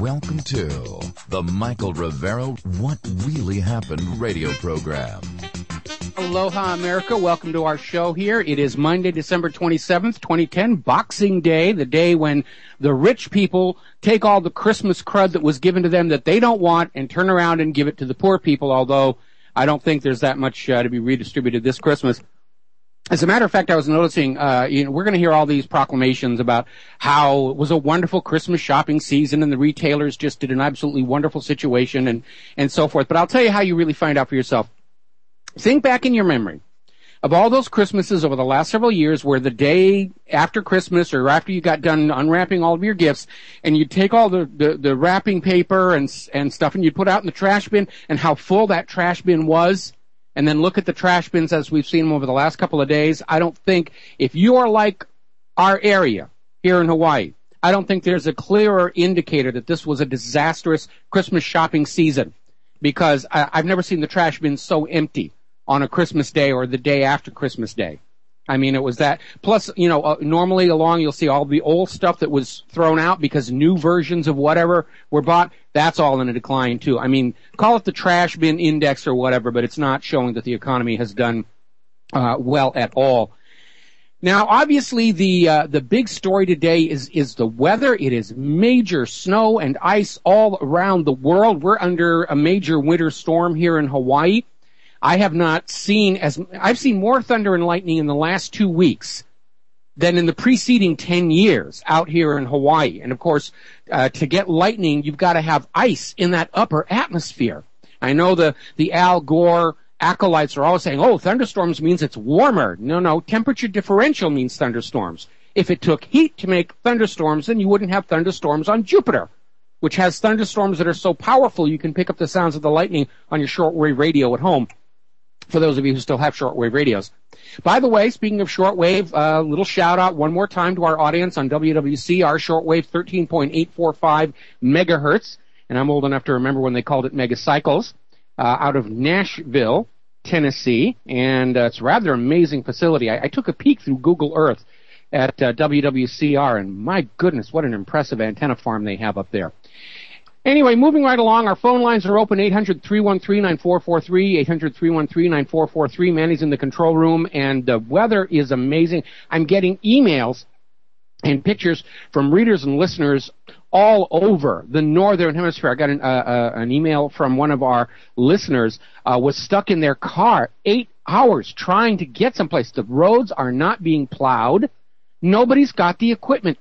Welcome to the Michael Rivera What Really Happened radio program. Aloha, America. Welcome to our show here. It is Monday, December 27th, 2010, Boxing Day, the day when the rich people take all the Christmas crud that was given to them that they don't want and turn around and give it to the poor people, although I don't think there's that much to be redistributed this Christmas. As a matter of fact, I was noticing, we're going to hear all these proclamations about how it was a wonderful Christmas shopping season and the retailers just did an absolutely wonderful situation and so forth. But I'll tell you how you really find out for yourself. Think back in your memory of all those Christmases over the last several years where the day after Christmas or after you got done unwrapping all of your gifts and you'd take all the wrapping paper and stuff and you'd put out in the trash bin and how full that trash bin was. And then look at the trash bins as we've seen them over the last couple of days. I don't think, if you are like our area here in Hawaii, I don't think there's a clearer indicator that this was a disastrous Christmas shopping season, because I've never seen the trash bins so empty on a Christmas day or the day after Christmas Day. I mean, it was that. Plus, normally along you'll see all the old stuff that was thrown out because new versions of whatever were bought. That's all in a decline too. I mean, call it the trash bin index or whatever, but it's not showing that the economy has done well at all. Now, obviously, the big story today is the weather. It is major snow and ice all around the world. We're under a major winter storm here in Hawaii. I have not seen I've seen more thunder and lightning in the last 2 weeks than in the preceding 10 years out here in Hawaii. And of course, to get lightning, you've got to have ice in that upper atmosphere. I know the Al Gore acolytes are always saying, oh, thunderstorms means it's warmer. No, temperature differential means thunderstorms. If it took heat to make thunderstorms, then you wouldn't have thunderstorms on Jupiter, which has thunderstorms that are so powerful you can pick up the sounds of the lightning on your shortwave radio at home, for those of you who still have shortwave radios. By the way, speaking of shortwave, a little shout out one more time to our audience on WWC, our shortwave 13.845 megahertz, and I'm old enough to remember when they called it megacycles, out of Nashville, Tennessee, and it's a rather amazing facility. I took a peek through Google Earth at WWCR, and my goodness, what an impressive antenna farm they have up there. Anyway, moving right along, our phone lines are open, 800-313-9443, 800-313-9443. Manny's in the control room, and the weather is amazing. I'm getting emails and pictures from readers and listeners all over the northern hemisphere. I got an email from one of our listeners, was stuck in their car 8 hours trying to get someplace. The roads are not being plowed. Nobody's got the equipment.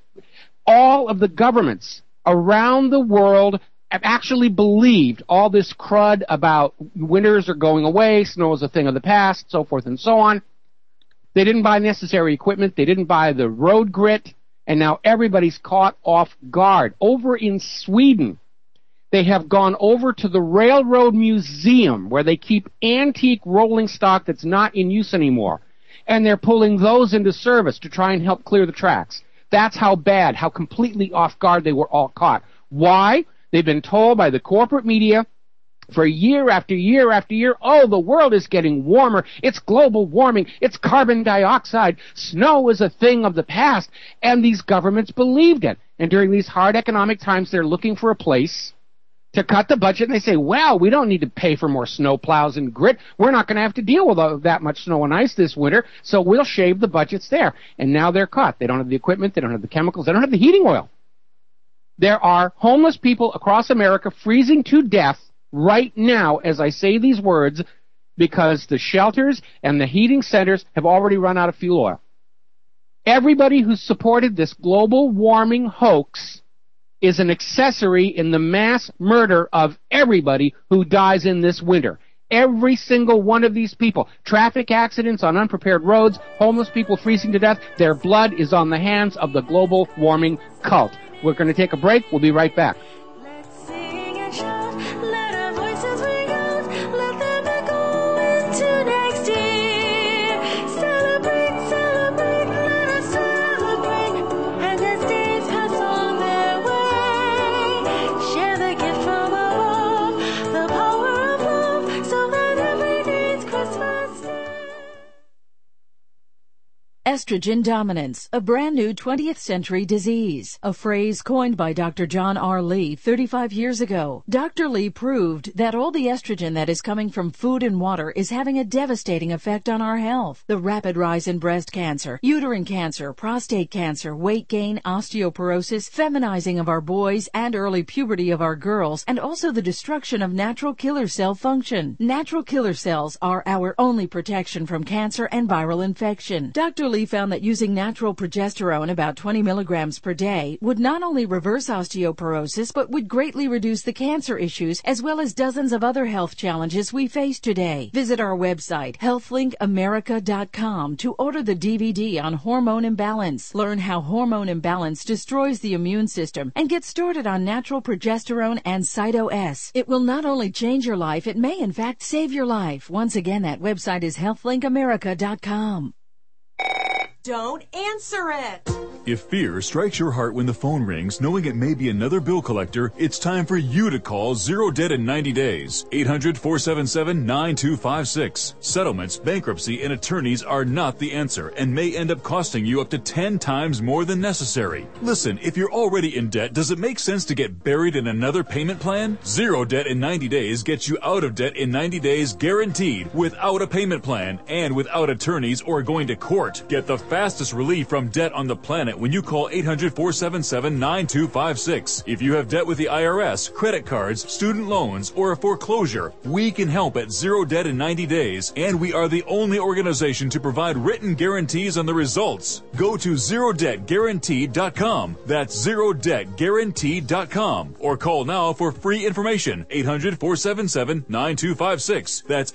All of the governments around the world have actually believed all this crud about winters are going away, snow is a thing of the past, so forth and so on. They didn't buy necessary equipment. They didn't buy the road grit, and now everybody's caught off guard. Over in Sweden, they have gone over to the Railroad Museum where they keep antique rolling stock that's not in use anymore, and they're pulling those into service to try and help clear the tracks. That's how bad, how completely off guard they were all caught. Why? They've been told by the corporate media for year after year after year, oh, the world is getting warmer. It's global warming. It's carbon dioxide. Snow is a thing of the past. And these governments believed it. And during these hard economic times, they're looking for a place to cut the budget. And they say, well, we don't need to pay for more snow plows and grit. We're not going to have to deal with that much snow and ice this winter, so we'll shave the budgets there. And now they're caught. They don't have the equipment. They don't have the chemicals. They don't have the heating oil. There are homeless people across America freezing to death right now as I say these words because the shelters and the heating centers have already run out of fuel oil. Everybody who supported this global warming hoax is an accessory in the mass murder of everybody who dies in this winter. Every single one of these people, traffic accidents on unprepared roads, homeless people freezing to death, their blood is on the hands of the global warming cult. We're going to take a break. We'll be right back. Let's sing and shout, let our voices ring out, let them echo into next year. Celebrate, celebrate, let us celebrate, and as days pass on their way, share the gift from above, the power of love, so that every day's Christmas Day. estrogen dominance, a brand new 20th century disease, a phrase coined by Dr. John R. Lee 35 years ago. Dr. Lee proved that all the estrogen that is coming from food and water is having a devastating effect on our health. The rapid rise in breast cancer, uterine cancer, prostate cancer, weight gain, osteoporosis, feminizing of our boys, and early puberty of our girls, and also the destruction of natural killer cell function. Natural killer cells are our only protection from cancer and viral infection. Dr. Lee found that using natural progesterone, about 20 milligrams per day, would not only reverse osteoporosis, but would greatly reduce the cancer issues as well as dozens of other health challenges we face today. Visit our website, healthlinkAmerica.com, to order the DVD on hormone imbalance. Learn how hormone imbalance destroys the immune system and get started on natural progesterone and Cyto-S. It will not only change your life, it may in fact save your life. Once again, that website is healthlinkAmerica.com. Don't answer it. If fear strikes your heart when the phone rings, knowing it may be another bill collector, it's time for you to call Zero Debt in 90 days. 800-477-9256. Settlements, bankruptcy, and attorneys are not the answer and may end up costing you up to 10 times more than necessary. Listen, if you're already in debt, does it make sense to get buried in another payment plan? Zero Debt in 90 days gets you out of debt in 90 days guaranteed, without a payment plan and without attorneys or going to court. Get the fastest relief from debt on the planet when you call 800-477-9256. If you have debt with the IRS, credit cards, student loans, or a foreclosure, we can help at Zero Debt in 90 days, and we are the only organization to provide written guarantees on the results. Go to ZeroDebtGuaranteed.com. That's ZeroDebtGuaranteed.com. Or call now for free information. 800-477-9256. That's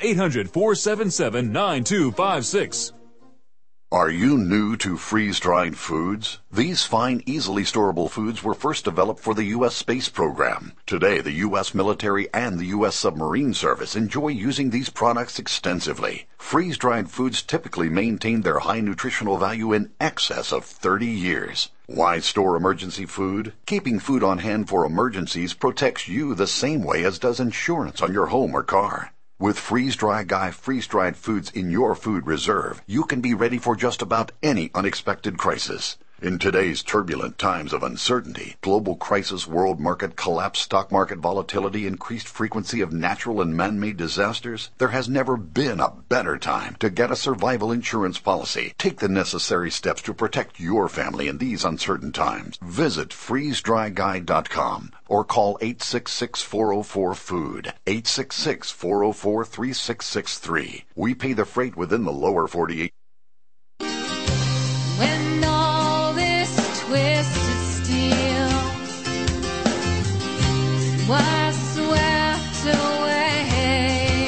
800-477-9256. Are you new to freeze-dried foods? These fine, easily storable foods were first developed for the U.S. space program. Today, the U.S. military and the U.S. submarine service enjoy using these products extensively. Freeze-dried foods typically maintain their high nutritional value in excess of 30 years. Why store emergency food? Keeping food on hand for emergencies protects you the same way as does insurance on your home or car. With Freeze-Dry Guy freeze-dried foods in your food reserve, you can be ready for just about any unexpected crisis. In today's turbulent times of uncertainty, global crisis, world market collapse, stock market volatility, increased frequency of natural and man-made disasters, there has never been a better time to get a survival insurance policy. Take the necessary steps to protect your family in these uncertain times. Visit freezedryguy.com or call 866-404-FOOD, 866-404-3663. We pay the freight within the lower 48. When all this twisted steel was swept away,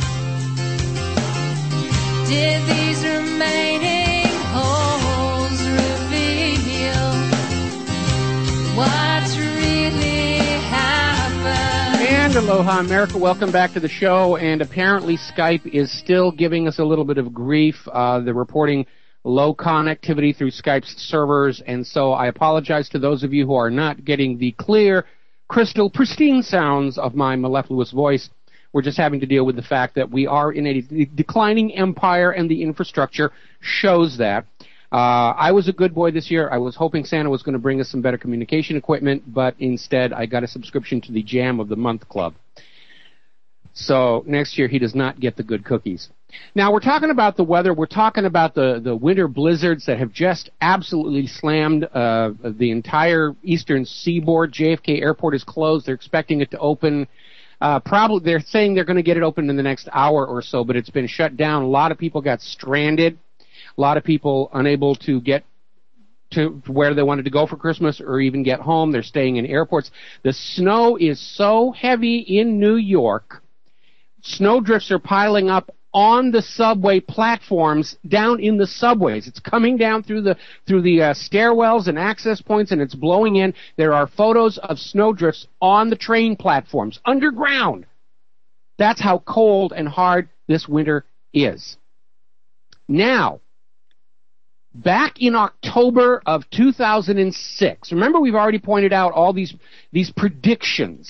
did these remaining holes reveal what really happened? And aloha, America. Welcome back to the show. And apparently Skype is still giving us a little bit of grief. They're reporting low connectivity through Skype's servers, and so I apologize to those of you who are not getting the clear, crystal, pristine sounds of my mellifluous voice. We're just having to deal with the fact that we are in a declining empire, and the infrastructure shows that. I was a good boy this year. I was hoping Santa was going to bring us some better communication equipment, but instead I got a subscription to the Jam of the Month Club. So next year he does not get the good cookies. Now, we're talking about the weather. We're talking about the winter blizzards that have just absolutely slammed the entire eastern seaboard. JFK Airport is closed. They're expecting it to open. Probably they're saying they're going to get it open in the next hour or so, but it's been shut down. A lot of people got stranded. A lot of people unable to get to where they wanted to go for Christmas or even get home. They're staying in airports. The snow is so heavy in New York. Snowdrifts are piling up on the subway platforms, down in the subways. It's coming down through the stairwells and access points, and it's blowing in. There are photos of snowdrifts on the train platforms, underground. That's how cold and hard this winter is. Now, back in October of 2006, remember we've already pointed out all these predictions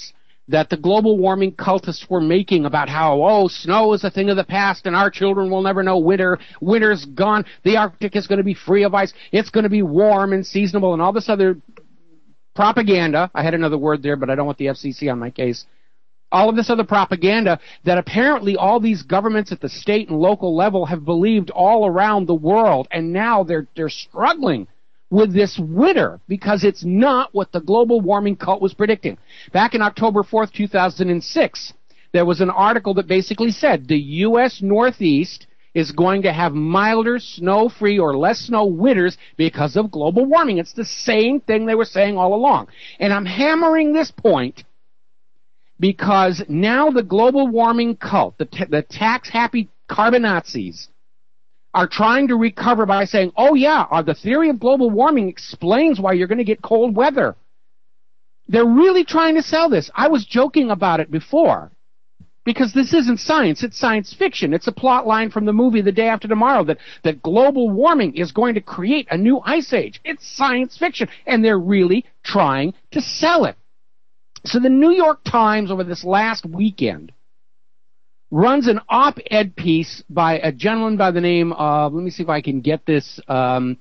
that the global warming cultists were making about how, oh, snow is a thing of the past and our children will never know winter. Winter's gone. The Arctic is going to be free of ice. It's going to be warm and seasonable and all this other propaganda. I had another word there, but I don't want the FCC on my case. All of this other propaganda that apparently all these governments at the state and local level have believed all around the world, and now they're struggling with this winter because it's not what the global warming cult was predicting. Back in October 4th, 2006, there was an article that basically said the U.S. Northeast is going to have milder, snow-free, or less snow winters because of global warming. It's the same thing they were saying all along. And I'm hammering this point because now the global warming cult, the tax-happy carbon Nazis, are trying to recover by saying, oh yeah, the theory of global warming explains why you're going to get cold weather. They're really trying to sell this. I was joking about it before because this isn't science, it's science fiction. It's a plot line from the movie The Day After Tomorrow that global warming is going to create a new ice age. It's science fiction, and they're really trying to sell it. So the New York Times over this last weekend runs an op-ed piece by a gentleman by the name of, let me see if I can get this, something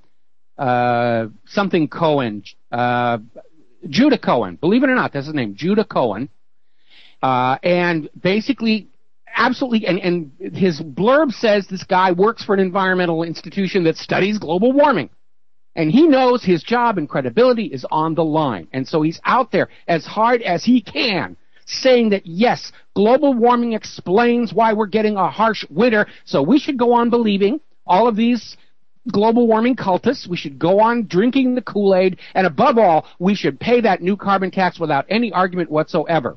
Cohen, Judah Cohen. Believe it or not, that's his name, Judah Cohen. And basically, absolutely, and his blurb says this guy works for an environmental institution that studies global warming. And he knows his job and credibility is on the line. And so he's out there as hard as he can saying that, yes, global warming explains why we're getting a harsh winter, so we should go on believing all of these global warming cultists. We should go on drinking the Kool-Aid, and above all, we should pay that new carbon tax without any argument whatsoever.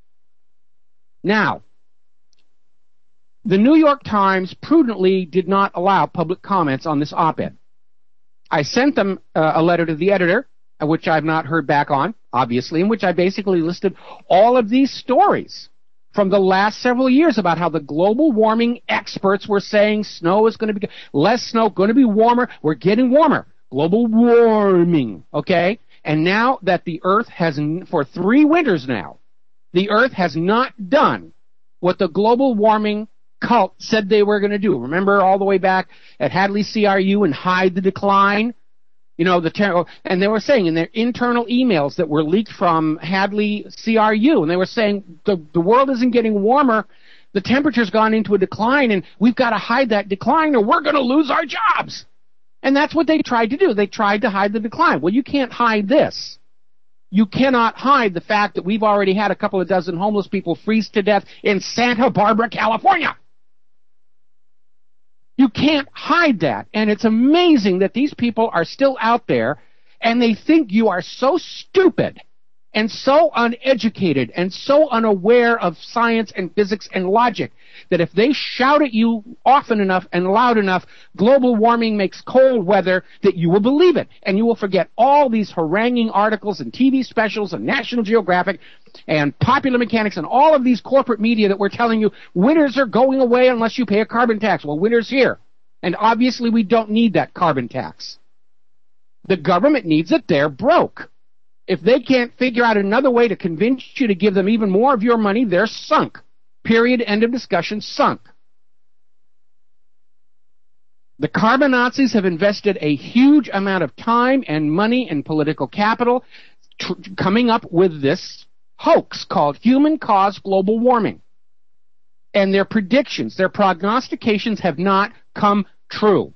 Now, the New York Times prudently did not allow public comments on this op-ed. I sent them a letter to the editor, which I've not heard back on, obviously, in which I basically listed all of these stories from the last several years about how the global warming experts were saying snow is going to be less snow, going to be warmer, we're getting warmer. Global warming, okay? And now that the Earth has, for 3 winters now, the Earth has not done what the global warming cult said they were going to do. Remember all the way back at Hadley CRU and Hide the Decline? You know, and they were saying in their internal emails that were leaked from Hadley CRU, and they were saying the world isn't getting warmer, the temperature's gone into a decline, and we've got to hide that decline or we're going to lose our jobs. And that's what they tried to do. They tried to hide the decline. Well, you can't hide this. You cannot hide the fact that we've already had a couple of dozen homeless people freeze to death in Santa Barbara, California. You can't hide that. And it's amazing that these people are still out there and they think you are so stupid and so uneducated and so unaware of science and physics and logic that if they shout at you often enough and loud enough, global warming makes cold weather, that you will believe it. And you will forget all these haranguing articles and TV specials and National Geographic and Popular Mechanics and all of these corporate media that were telling you winters are going away unless you pay a carbon tax. Well, winter's here. And obviously we don't need that carbon tax. The government needs it. They're broke. If they can't figure out another way to convince you to give them even more of your money, they're sunk. Period. End of discussion. Sunk. The carbon Nazis have invested a huge amount of time and money and political capital coming up with this hoax called human-caused global warming. And their predictions, their prognostications have not come true.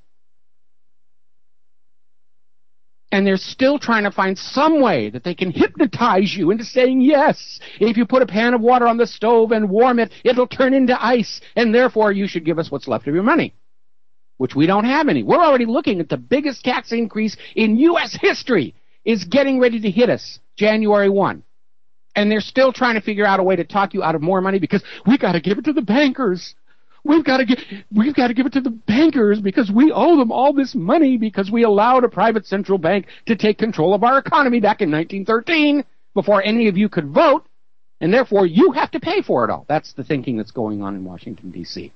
And they're still trying to find some way that they can hypnotize you into saying, yes, if you put a pan of water on the stove and warm it, it'll turn into ice, and therefore you should give us what's left of your money, which we don't have any. We're already looking at the biggest tax increase in U.S. history is getting ready to hit us January 1. And they're still trying to figure out a way to talk you out of more money because we got to give it to the bankers. We've got to give it to the bankers because we owe them all this money because we allowed a private central bank to take control of our economy back in 1913 before any of you could vote, and therefore you have to pay for it all. That's the thinking that's going on in Washington, D.C.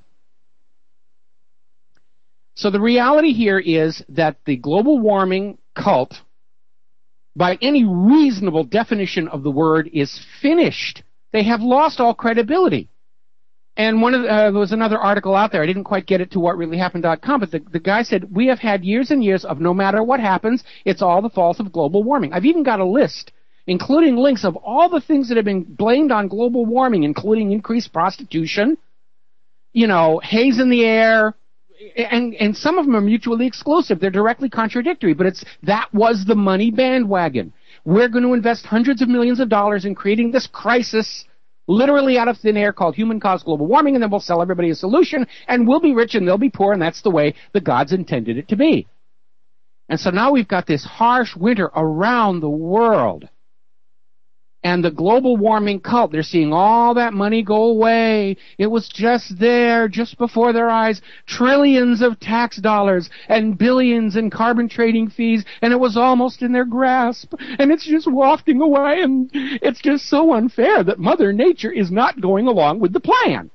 So the reality here is that the global warming cult, by any reasonable definition of the word, is finished. They have lost all credibility. And there was another article out there. I didn't quite get it to whatreallyhappened.com, but the guy said, we have had years and years of no matter what happens, it's all the fault of global warming. I've even got a list, including links of all the things that have been blamed on global warming, including increased prostitution, haze in the air, and some of them are mutually exclusive. They're directly contradictory, but that was the money bandwagon. We're going to invest hundreds of millions of dollars in creating this crisis literally out of thin air called human-caused global warming, and then we'll sell everybody a solution, and we'll be rich and they'll be poor, and that's the way the gods intended it to be. And so now we've got this harsh winter around the world. And the global warming cult, they're seeing all that money go away. It was just there, just before their eyes, trillions of tax dollars and billions in carbon trading fees, and it was almost in their grasp. And it's just wafting away, and it's just so unfair that Mother Nature is not going along with the plan.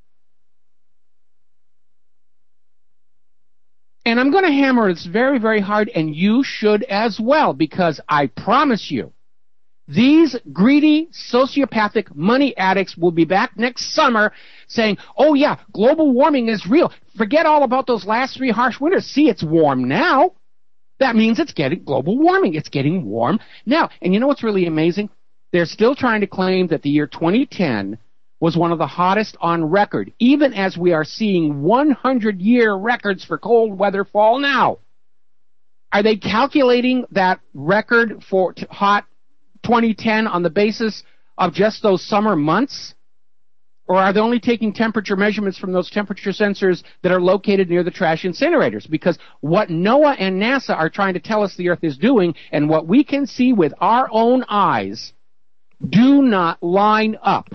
And I'm going to hammer this very, very hard, and you should as well, because I promise you, these greedy, sociopathic money addicts will be back next summer saying, oh yeah, global warming is real. Forget all about those last 3 harsh winters. See, it's warm now. That means it's getting global warming. It's getting warm now. And you know what's really amazing? They're still trying to claim that the year 2010 was one of the hottest on record, even as we are seeing 100-year records for cold weather fall now. Are they calculating that record for hot 2010 on the basis of just those summer months? Or are they only taking temperature measurements from those temperature sensors that are located near the trash incinerators? Because what NOAA and NASA are trying to tell us the Earth is doing, and what we can see with our own eyes, do not line up.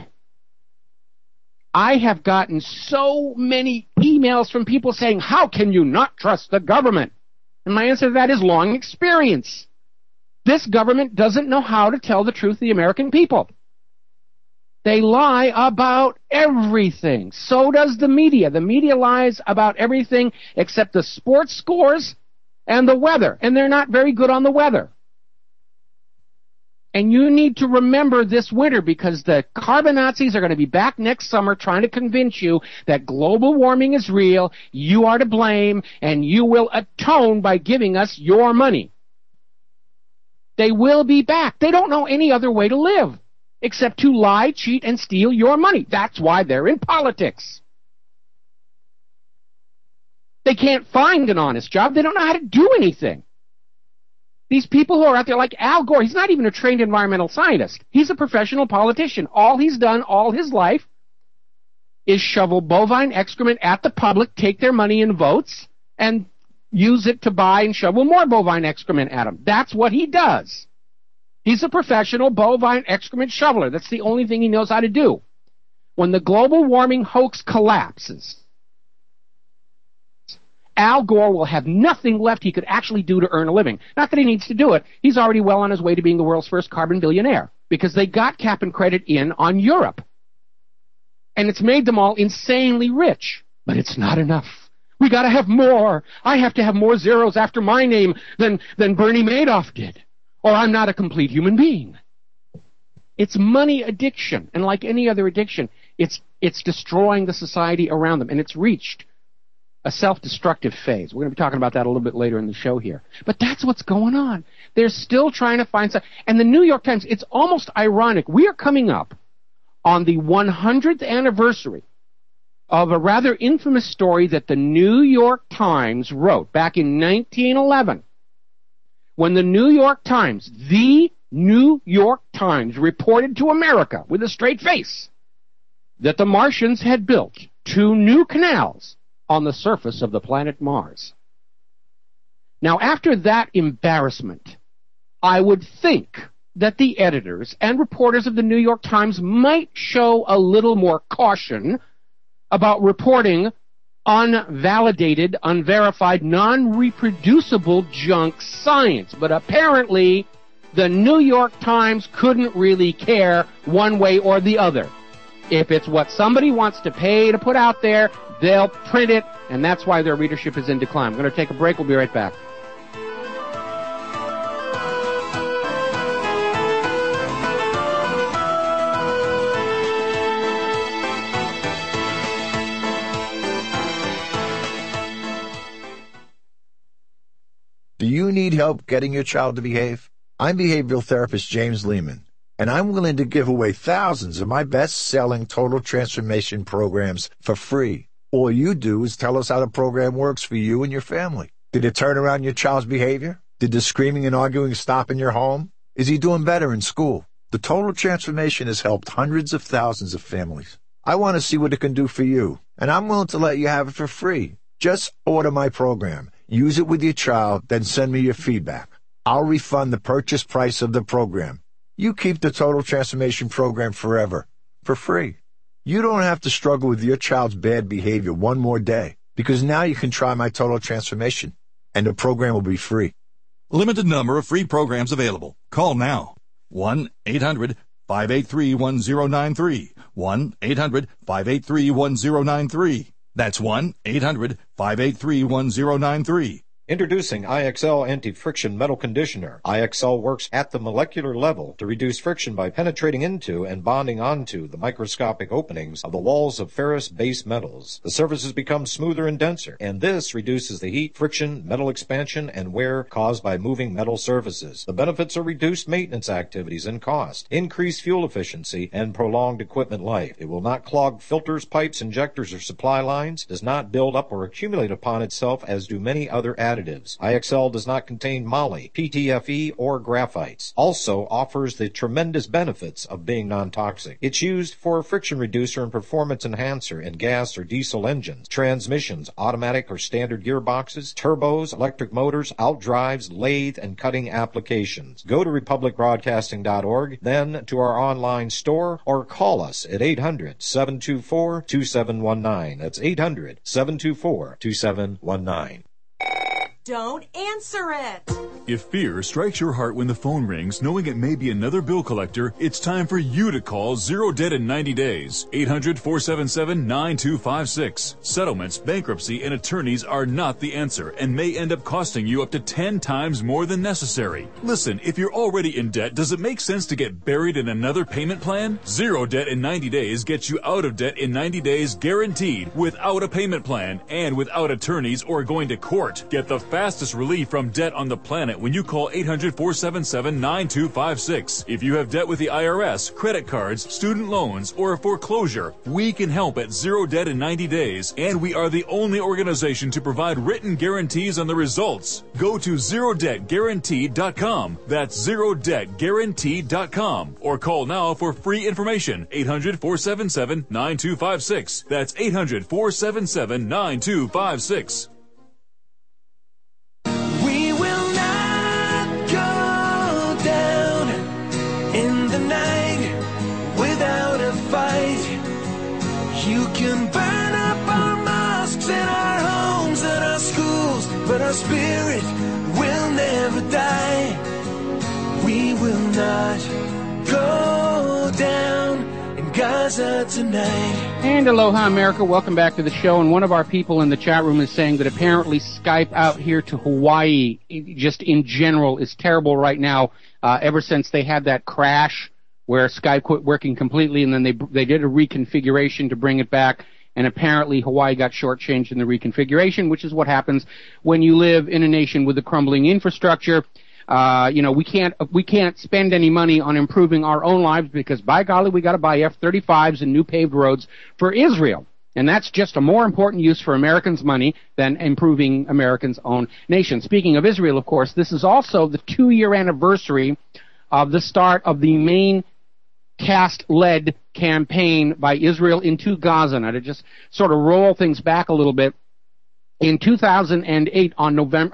I have gotten so many emails from people saying, how can you not trust the government? And my answer to that is long experience. This government doesn't know how to tell the truth to the American people. They lie about everything. So does the media. The media lies about everything except the sports scores and the weather. And they're not very good on the weather. And you need to remember this winter, because the carbon Nazis are going to be back next summer trying to convince you that global warming is real, you are to blame, and you will atone by giving us your money. They will be back. They don't know any other way to live except to lie, cheat, and steal your money. That's why they're in politics. They can't find an honest job. They don't know how to do anything. These people who are out there like Al Gore, he's not even a trained environmental scientist. He's a professional politician. All he's done all his life is shovel bovine excrement at the public, take their money and votes, and use it to buy and shovel more bovine excrement at them. That's what he does. He's a professional bovine excrement shoveler. That's the only thing he knows how to do. When the global warming hoax collapses, Al Gore will have nothing left he could actually do to earn a living. Not that he needs to do it. He's already well on his way to being the world's first carbon billionaire, because they got cap and credit in on Europe. And it's made them all insanely rich. But it's not enough. We got to have more. I have to have more zeros after my name than Bernie Madoff did, or I'm not a complete human being. It's money addiction, and like any other addiction, it's destroying the society around them, and it's reached a self-destructive phase. We're going to be talking about that a little bit later in the show here. But that's what's going on. They're still trying to find something. And the New York Times, it's almost ironic. We are coming up on the 100th anniversary of a rather infamous story that the New York Times wrote back in 1911, when the New York Times, reported to America with a straight face that the Martians had built 2 new canals on the surface of the planet Mars. Now, after that embarrassment, I would think that the editors and reporters of the New York Times might show a little more caution about reporting unvalidated, unverified, non-reproducible junk science. But apparently, the New York Times couldn't really care one way or the other. If it's what somebody wants to pay to put out there, they'll print it, and that's why their readership is in decline. I'm going to take a break. We'll be right back. need help getting your child to behave? I'm behavioral therapist James Lehman, and I'm willing to give away thousands of my best-selling total transformation programs for free. All you do is tell us how the program works for you and your family. Did it turn around your child's behavior? Did the screaming and arguing stop in your home? Is he doing better in school? The total transformation has helped hundreds of thousands of families. I want to see what it can do for you, and I'm willing to let you have it for free. Just order my program, use it with your child, then send me your feedback. I'll refund the purchase price of the program. You keep the Total Transformation Program forever, for free. You don't have to struggle with your child's bad behavior one more day, because now you can try my Total Transformation, and the program will be free. Limited number of free programs available. Call now. 1-800-583-1093. 1-800-583-1093. That's 1-800-583-1093. Introducing IXL Anti-Friction Metal Conditioner. IXL works at the molecular level to reduce friction by penetrating into and bonding onto the microscopic openings of the walls of ferrous base metals. The surfaces become smoother and denser, and this reduces the heat, friction, metal expansion, and wear caused by moving metal surfaces. The benefits are reduced maintenance activities and cost, increased fuel efficiency, and prolonged equipment life. It will not clog filters, pipes, injectors, or supply lines, does not build up or accumulate upon itself as do many other additives. IXL does not contain moly, PTFE, or graphites. Also offers the tremendous benefits of being non-toxic. It's used for a friction reducer and performance enhancer in gas or diesel engines, transmissions, automatic or standard gearboxes, turbos, electric motors, outdrives, lathe, and cutting applications. Go to republicbroadcasting.org, then to our online store, or call us at 800-724-2719. That's 800-724-2719. Don't answer it. If fear strikes your heart when the phone rings, knowing it may be another bill collector, it's time for you to call Zero Debt in 90 days. 800-477-9256. Settlements, bankruptcy, and attorneys are not the answer and may end up costing you up to 10 times more than necessary. Listen, if you're already in debt, does it make sense to get buried in another payment plan? Zero Debt in 90 days gets you out of debt in 90 days guaranteed, without a payment plan and without attorneys or going to court. Get the fastest relief from debt on the planet when you call 800-477-9256. If you have debt with the IRS, credit cards, student loans, or a foreclosure, we can help at Zero Debt in 90 days, and we are the only organization to provide written guarantees on the results. Go to ZeroDebtGuaranteed.com. That's ZeroDebtGuaranteed.com. Or call now for free information. 800-477-9256. That's 800-477-9256. You can burn up our mosques and our homes and our schools, but our spirit will never die. We will not go down in Gaza tonight. And aloha, America. Welcome back to the show. And one of our people in the chat room is saying that apparently Skype out here to Hawaii, just in general, is terrible right now, ever since they had that crash where Skype quit working completely, and then they did a reconfiguration to bring it back, and apparently Hawaii got shortchanged in the reconfiguration, which is what happens when you live in a nation with a crumbling infrastructure. We can't spend any money on improving our own lives because, by golly, we got to buy F-35s and new paved roads for Israel. And that's just a more important use for Americans' money than improving Americans' own nation. Speaking of Israel, of course, this is also the 2-year anniversary of the start of the main cast-led campaign by Israel into Gaza. Now, to just sort of roll things back a little bit, in 2008, on November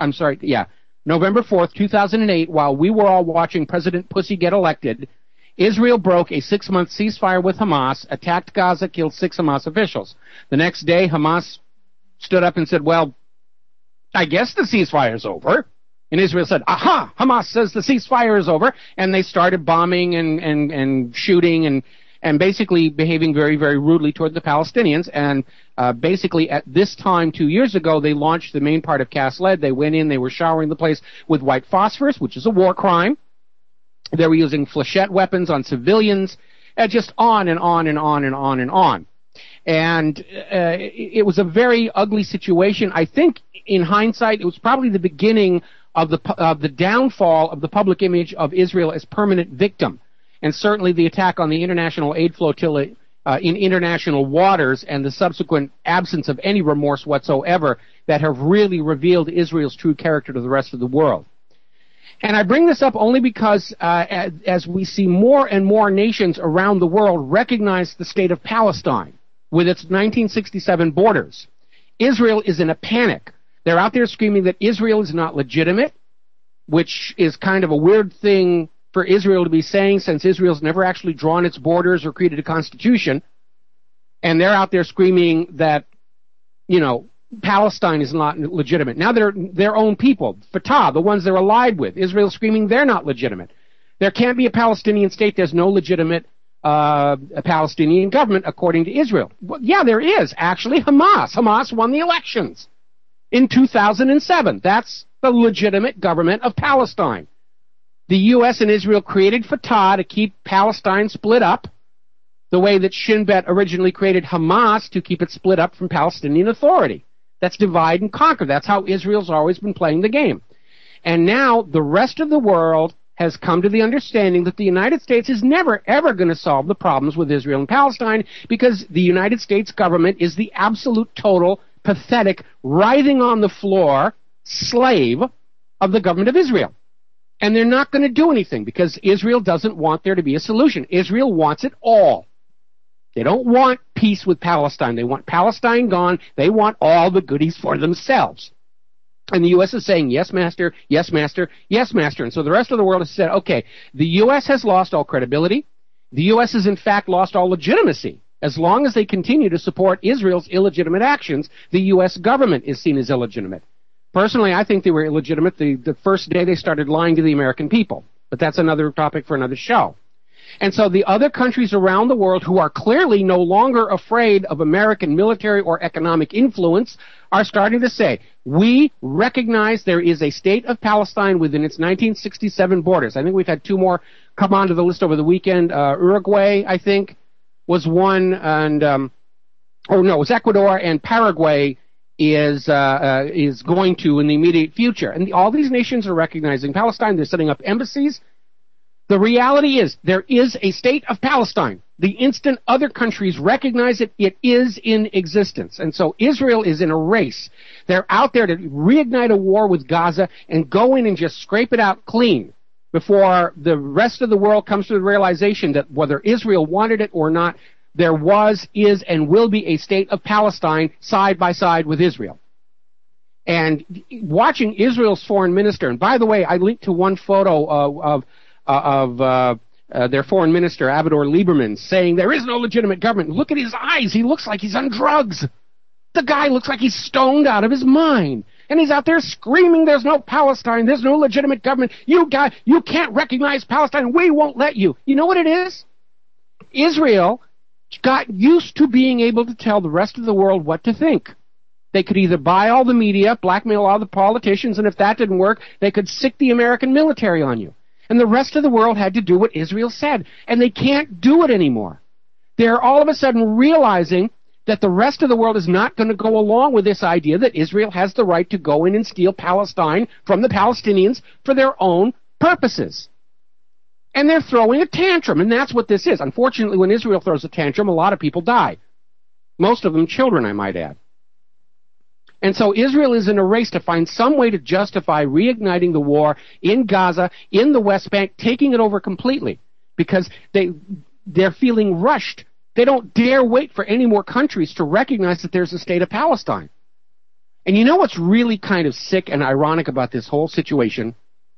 4th, 2008, while we were all watching President Pussy get elected, Israel broke a 6-month ceasefire with Hamas, attacked Gaza, killed 6 Hamas officials. The next day, Hamas stood up and said, well, I guess the ceasefire's over. And Israel said, aha, Hamas says the ceasefire is over, and they started bombing and shooting and basically behaving very, very rudely toward the Palestinians. And basically at this time 2 years ago, they launched the main part of Cast-Led. They went in, they were showering the place with white phosphorus, which is a war crime. They were using flechette weapons on civilians, and just on and on and on and on and on. And it was a very ugly situation. I think, in hindsight, it was probably the beginning of the downfall of the public image of Israel as permanent victim. And certainly the attack on the international aid flotilla in international waters and the subsequent absence of any remorse whatsoever that have really revealed Israel's true character to the rest of the world. And I bring this up only because as we see more and more nations around the world recognize the state of Palestine with its 1967 borders, Israel is in a panic. They're out there screaming that Israel is not legitimate, which is kind of a weird thing for Israel to be saying since Israel's never actually drawn its borders or created a constitution. And they're out there screaming that, Palestine is not legitimate. Now they're their own people, Fatah, the ones they're allied with. Israel screaming they're not legitimate. There can't be a Palestinian state. There's no legitimate a Palestinian government according to Israel. Well, yeah, there is. Actually, Hamas. Hamas won the elections in 2007. That's the legitimate government of Palestine. The U.S. and Israel created Fatah to keep Palestine split up, the way that Shin Bet originally created Hamas to keep it split up from Palestinian Authority. That's divide and conquer. That's how Israel's always been playing the game. And now the rest of the world has come to the understanding that the United States is never, ever going to solve the problems with Israel and Palestine because the United States government is the absolute, total, pathetic, writhing on the floor slave of the government of Israel. And they're not going to do anything because Israel doesn't want there to be a solution. Israel wants it all. They don't want peace with Palestine. They want Palestine gone. They want all the goodies for themselves. And the U.S. is saying, yes, master, yes, master, yes, master. And so the rest of the world has said, okay, the U.S. has lost all credibility. The U.S. has, in fact, lost all legitimacy. As long as they continue to support Israel's illegitimate actions, the U.S. government is seen as illegitimate. Personally, I think they were illegitimate the first day they started lying to the American people. But that's another topic for another show. And so the other countries around the world who are clearly no longer afraid of American military or economic influence are starting to say, we recognize there is a state of Palestine within its 1967 borders. I think we've had two more come onto the list over the weekend. Uruguay, I think, was one, and it was Ecuador, and Paraguay is going to in the immediate future. And all these nations are recognizing Palestine. They're setting up embassies. The reality is there is a state of Palestine. The instant other countries recognize it, it is in existence. And so Israel is in a race. They're out there to reignite a war with Gaza and go in and just scrape it out clean before the rest of the world comes to the realization that whether Israel wanted it or not, there was, is, and will be a state of Palestine side by side with Israel. And watching Israel's foreign minister, and by the way, I linked to one photo of their foreign minister, Avigdor Lieberman, saying there is no legitimate government. Look at his eyes. He looks like he's on drugs. The guy looks like he's stoned out of his mind. And he's out there screaming, there's no Palestine, there's no legitimate government. You can't recognize Palestine. We won't let you. You know what it is? Israel got used to being able to tell the rest of the world what to think. They could either buy all the media, blackmail all the politicians, and if that didn't work, they could sick the American military on you. And the rest of the world had to do what Israel said. And they can't do it anymore. They're all of a sudden realizing that the rest of the world is not going to go along with this idea that Israel has the right to go in and steal Palestine from the Palestinians for their own purposes. And they're throwing a tantrum, and that's what this is. Unfortunately, when Israel throws a tantrum, a lot of people die. Most of them children, I might add. And so Israel is in a race to find some way to justify reigniting the war in Gaza, in the West Bank, taking it over completely, because they're feeling rushed. They don't dare wait for any more countries to recognize that there's a state of Palestine. And you know what's really kind of sick and ironic about this whole situation?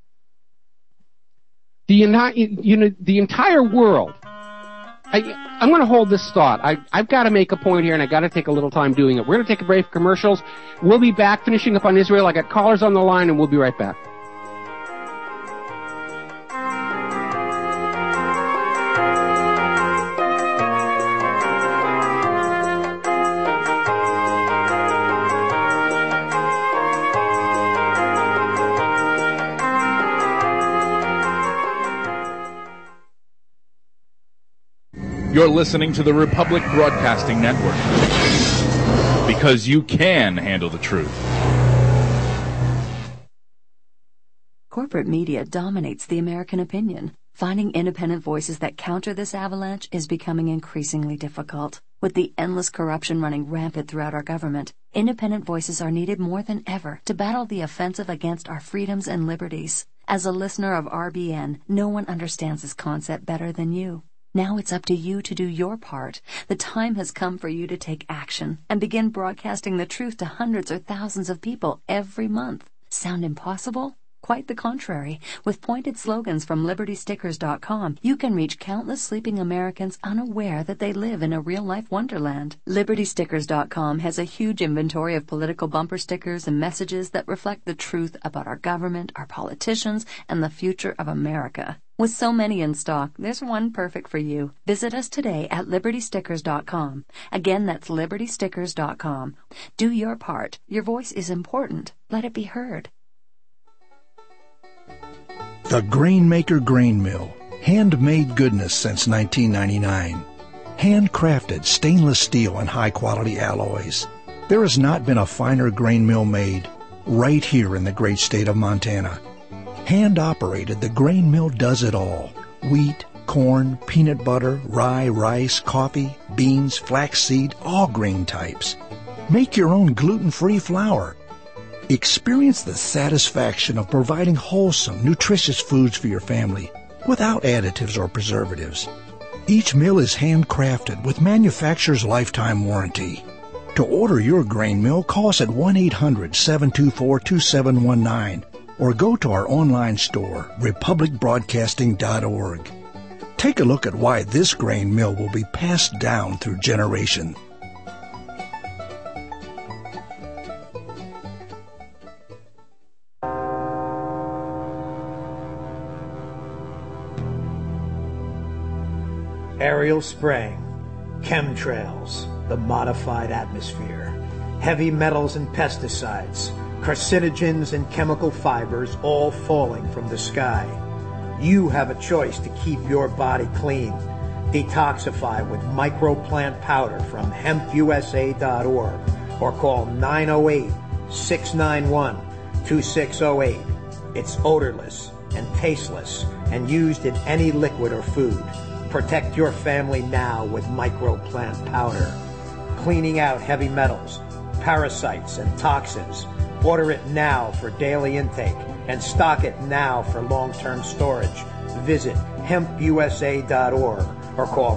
The entire world. I'm going to hold this thought. I've got to make a point here, and I've got to take a little time doing it. We're going to take a break for commercials. We'll be back finishing up on Israel. I got callers on the line, and we'll be right back. You're listening to the Republic Broadcasting Network, because you can handle the truth. Corporate media dominates the American opinion. Finding independent voices that counter this avalanche is becoming increasingly difficult. With the endless corruption running rampant throughout our government, independent voices are needed more than ever to battle the offensive against our freedoms and liberties. As a listener of RBN, no one understands this concept better than you. Now it's up to you to do your part. The time has come for you to take action and begin broadcasting the truth to hundreds or thousands of people every month. Sound impossible? Quite the contrary. With pointed slogans from LibertyStickers.com, you can reach countless sleeping Americans unaware that they live in a real-life wonderland. LibertyStickers.com has a huge inventory of political bumper stickers and messages that reflect the truth about our government, our politicians, and the future of America. With so many in stock, there's one perfect for you. Visit us today at LibertyStickers.com. Again, that's LibertyStickers.com. Do your part. Your voice is important. Let it be heard. The Grainmaker Grain Mill. Handmade goodness since 1999. Handcrafted stainless steel and high-quality alloys. There has not been a finer grain mill made right here in the great state of Montana. Hand-operated, the grain mill does it all. Wheat, corn, peanut butter, rye, rice, coffee, beans, flaxseed, all grain types. Make your own gluten-free flour. Experience the satisfaction of providing wholesome, nutritious foods for your family without additives or preservatives. Each mill is handcrafted with manufacturer's lifetime warranty. To order your grain mill, call us at 1-800-724-2719 or go to our online store, republicbroadcasting.org. Take a look at why this grain mill will be passed down through generation. Aerial spraying, chemtrails, the modified atmosphere, heavy metals and pesticides, carcinogens and chemical fibers all falling from the sky. You have a choice to keep your body clean. Detoxify with microplant powder from hempusa.org or call 908-691-2608. It's odorless and tasteless and used in any liquid or food. Protect your family now with microplant powder. Cleaning out heavy metals, parasites, and toxins. Order it now for daily intake and stock it now for long-term storage. Visit hempusa.org or call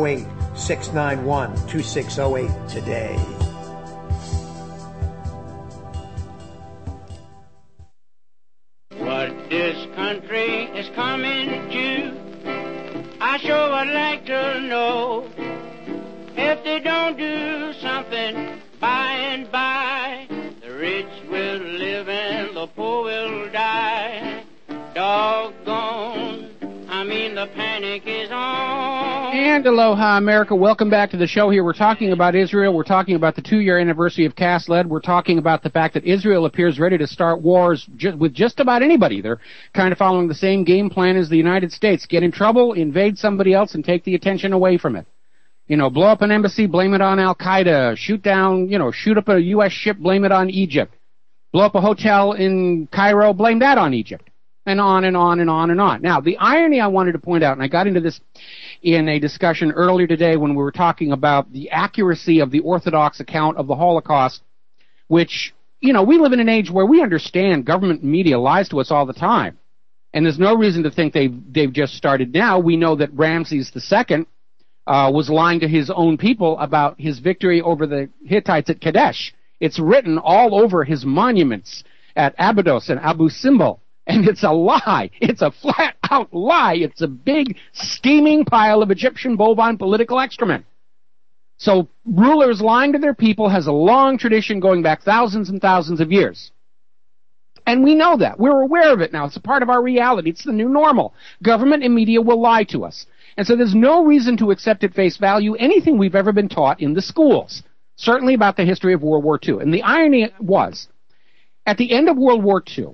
908-691-2608 today. What this country is coming to, I sure would like to know. If they don't do something by and by, the rich will live and the poor will die. Doggone, I mean the panic is on. And aloha, America. Welcome back to the show here. We're talking about Israel. We're talking about the 2-year anniversary of Cast Lead. We're talking about the fact that Israel appears ready to start wars with just about anybody. They're kind of following the same game plan as the United States. Get in trouble, invade somebody else, and take the attention away from it. You know, blow up an embassy, blame it on Al-Qaeda. Shoot up a U.S. ship, blame it on Egypt. Blow up a hotel in Cairo, blame that on Egypt. And on and on and on and on. Now, the irony I wanted to point out, and I got into this in a discussion earlier today when we were talking about the accuracy of the Orthodox account of the Holocaust, which, you know, we live in an age where we understand government media lies to us all the time. And there's no reason to think they've just started now. We know that Ramses II was lying to his own people about his victory over the Hittites at Kadesh. It's written all over his monuments at Abydos and Abu Simbel. And it's a lie. It's a flat-out lie. It's a big, steaming pile of Egyptian bovine political excrement. So rulers lying to their people has a long tradition going back thousands and thousands of years. And we know that. We're aware of it now. It's a part of our reality. It's the new normal. Government and media will lie to us. And so there's no reason to accept at face value anything we've ever been taught in the schools, certainly about the history of World War II. And the irony was, at the end of World War II,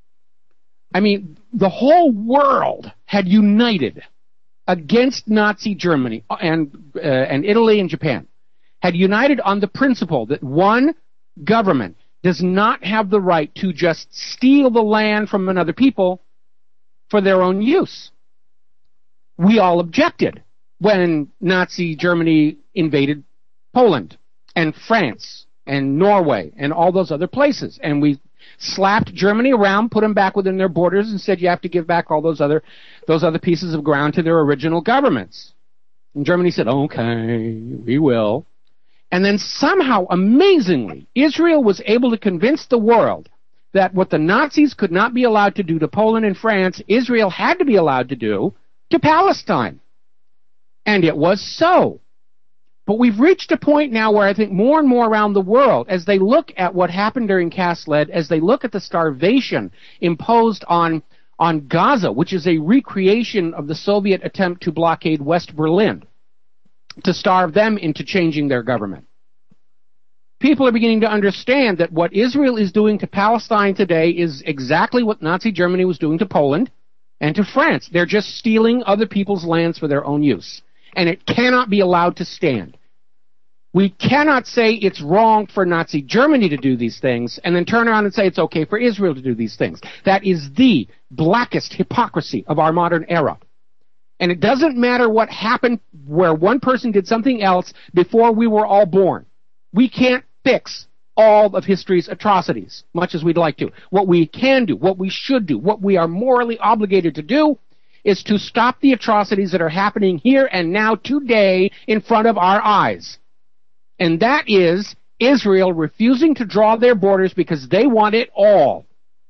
I mean, the whole world had united against Nazi Germany and Italy and Japan, had united on the principle that one government does not have the right to just steal the land from another people for their own use. We all objected when Nazi Germany invaded Poland and France and Norway and all those other places. And we slapped Germany around, put them back within their borders, and said you have to give back all those other pieces of ground to their original governments. And Germany said, okay, we will. And then somehow, amazingly, Israel was able to convince the world that what the Nazis could not be allowed to do to Poland and France, Israel had to be allowed to do to Palestine. And it was so. But we've reached a point now where I think more and more around the world, as they look at what happened during Cast Lead, as they look at the starvation imposed on Gaza, which is a recreation of the Soviet attempt to blockade West Berlin, to starve them into changing their government. People are beginning to understand that what Israel is doing to Palestine today is exactly what Nazi Germany was doing to Poland and to France. They're just stealing other people's lands for their own use. And it cannot be allowed to stand. We cannot say it's wrong for Nazi Germany to do these things and then turn around and say it's okay for Israel to do these things. That is the blackest hypocrisy of our modern era. And it doesn't matter what happened where one person did something else before we were all born. We can't fix all of history's atrocities, much as we'd like to. What we can do, what we should do, what we are morally obligated to do is to stop the atrocities that are happening here and now today in front of our eyes. And that is Israel refusing to draw their borders because they want it all.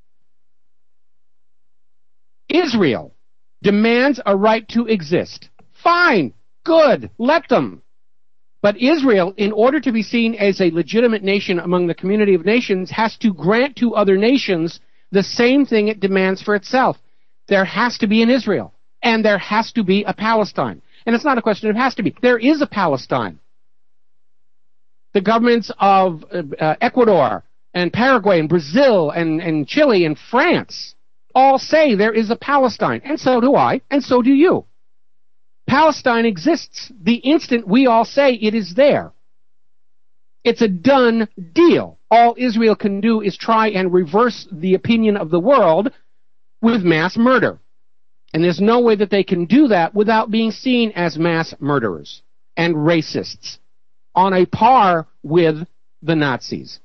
Israel demands a right to exist. Fine, good, let them. But Israel, in order to be seen as a legitimate nation among the community of nations, has to grant to other nations the same thing it demands for itself. There has to be an Israel, and there has to be a Palestine. And it's not a question of has to be. There is a Palestine. The governments of Ecuador and Paraguay and Brazil and Chile and France all say there is a Palestine. And so do I, and so do you. Palestine exists the instant we all say it is there. It's a done deal. All Israel can do is try and reverse the opinion of the world with mass murder. And there's no way that they can do that without being seen as mass murderers and racists on a par with the Nazis.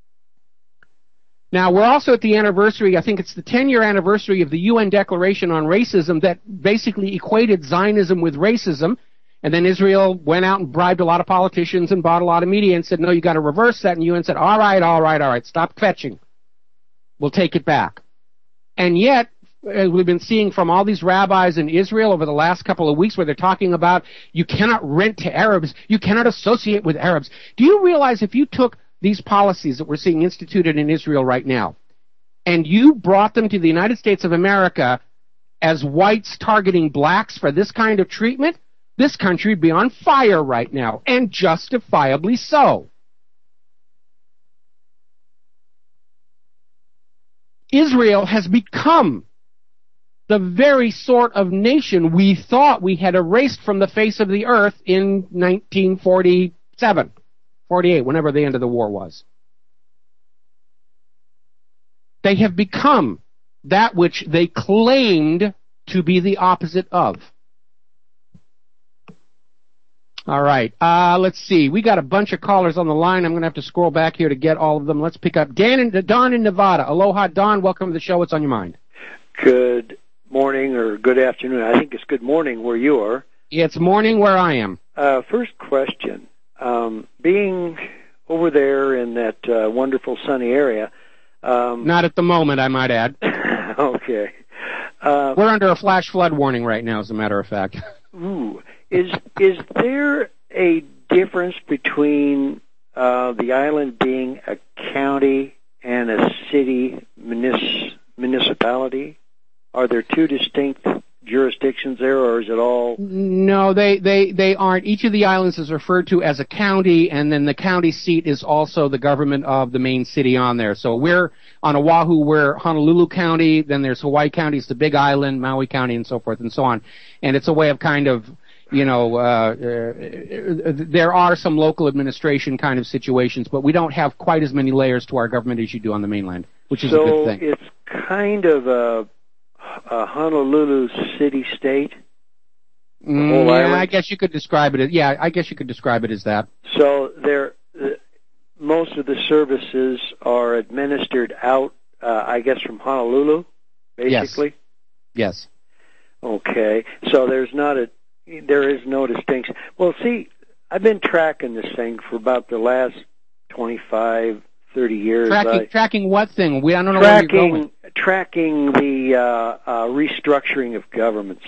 Now, we're also at the anniversary, I think it's the 10-year anniversary of the UN Declaration on Racism that basically equated Zionism with racism. And then Israel went out and bribed a lot of politicians and bought a lot of media and said, no, you got to reverse that. And the UN said, all right, stop fetching. We'll take it back. And yet, as we've been seeing from all these rabbis in Israel over the last couple of weeks where they're talking about you cannot rent to Arabs, you cannot associate with Arabs. Do you realize if you took these policies that we're seeing instituted in Israel right now, and you brought them to the United States of America as whites targeting blacks for this kind of treatment, this country would be on fire right now, and justifiably so. Israel has become the very sort of nation we thought we had erased from the face of the earth in 1947. 48, whenever the end of the war was. They have become that which they claimed to be the opposite of. All right, let's see. We got a bunch of callers on the line. I'm going to have to scroll back here to get all of them. Let's pick up Don in Nevada. Aloha, Don. Welcome to the show. What's on your mind? Good morning or good afternoon. I think it's good morning where you are. It's morning where I am. First question. Being over there in that wonderful sunny area. Not at the moment, I might add. Okay. We're under a flash flood warning right now, as a matter of fact. Ooh. Is there a difference between the island being a county and a city municipality? Are there two distinct jurisdictions there, or is it all? No, they aren't. Each of the islands is referred to as a county, and then the county seat is also the government of the main city on there. So we're on Oahu, we're Honolulu County, then there's Hawaii County, it's the Big Island, Maui County, and so forth and so on. And it's a way of kind of, there are some local administration kind of situations, but we don't have quite as many layers to our government as you do on the mainland, which is a good thing. So it's kind of a Honolulu city-state. Yeah, I guess you could describe it. I guess you could describe it as that. So most of the services are administered out, I guess, from Honolulu, basically. Yes. Okay. So there is no distinction. Well, see, I've been tracking this thing for about the last 25, 30 years. Tracking what thing? I don't know where you're going. Tracking the restructuring of governments.